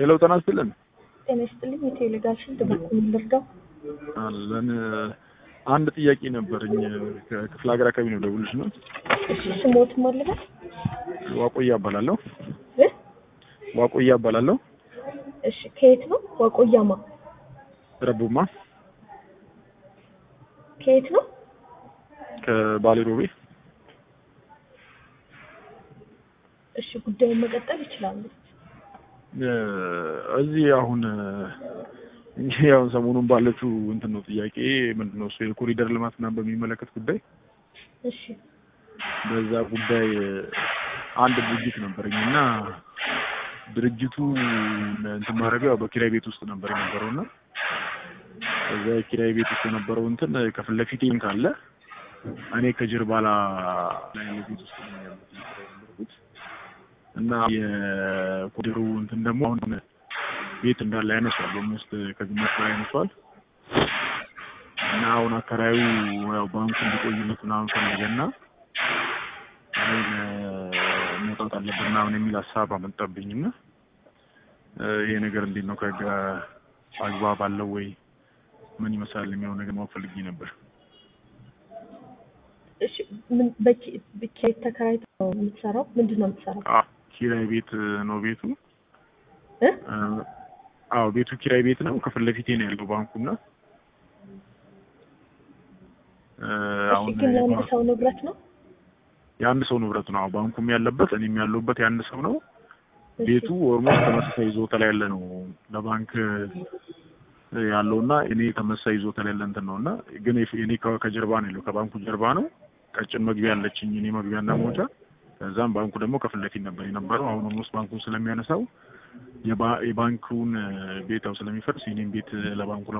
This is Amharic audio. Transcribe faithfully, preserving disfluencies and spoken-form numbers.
ሌላው ተናስተልን ተነስተልኝ የቴሌጋሽን ተበኩል ልርዳው አለን አንድ ጥያቄ ነበርኝ ከክፍለ ሀገር አካባቢ ነው ደውልሽ ነው እሺ ስሞት ማለት ዋቆያ አባላለሁ እ ዋቆያ አባላለሁ እሺ ከየት ነው ዋቆያማ ረቡማ ከየት ነው ከባሌሮቤ እሺ ጉዳዩን መቀጠል ይችላል እዚህ አሁን ያው ሰሞኑን ባለችው እንትን ነው ጥያቄ ምንድነው እሱ የኮሪደር ልማትና በሚመለከት ጉዳይ እሺ በዛ ጉዳይ አንድ ድርጅት ነበርኝና ድርጅቱ እንትን ማረጋው በኪራይ ቤት ውስጥ ነበር የነበረውና እዛ ኪራይ ቤት ውስጥ የነበረው እንትን ከፊት ለፊት ካለ እኔ ከጀርባ ላይ ቤት ውስጥ ነው ያለሁት እና የኮሪደሩ እንትን ደግሞ አሁን ቤት እንዳለ ያነሳል በመስት ከግማሽ ላይ ያነሳል እና አሁን አከራዩ ያው ባንኩ እንዲቆይለት ምናምን ፈለገና መውጣት አለበት ምናምን የሚል ሀሳብ አመጣብኝና ይሄ ነገር እንዴት ነው ከጋ አግባብ አለው ወይ ምን ይመስላል የሚለው ነገር ማወቅ ፈልጌ ነበር። እሺ ምን በኪ በኪ ተከራይተው የምትሰራው ምንድነው የምትሰራው? አዎ ኪራይ ቤት ነው ቤቱ እ አዎ ቤቱ ኪራይ ቤት ነው ከፊት ለፊቴ ነው ያለው ባንኩና አሁን ግን የአንድ ሰው ንብረት ነው የአንድ ሰው ንብረት ነው ባንኩም ያለበት እኔም ያለሁበት የአንድ ሰው ነው ቤቱ ኦልሞስት ተመሳሳይ ይዞታ ላይ ያለ ነው ለባንክ ያለውና እኔ ተመሳሳይ ይዞታ ላይ ያለ እንትን ነውና ግን እኔ ከጀርባ ነው ያለው ከባንኩ ጀርባ ነው ቀጭን መግቢያ አለችኝ እኔ መግቢያና መውጫ ከዛም ባንኩ ደግሞ ከፊት ለፊት ነበር የነበረው አሁን ኦልሞስት ባንኩን ስለሚያነሳው የባንኩን ቤታው ስለሚፈርስ የኔን ቤት ለባንኩ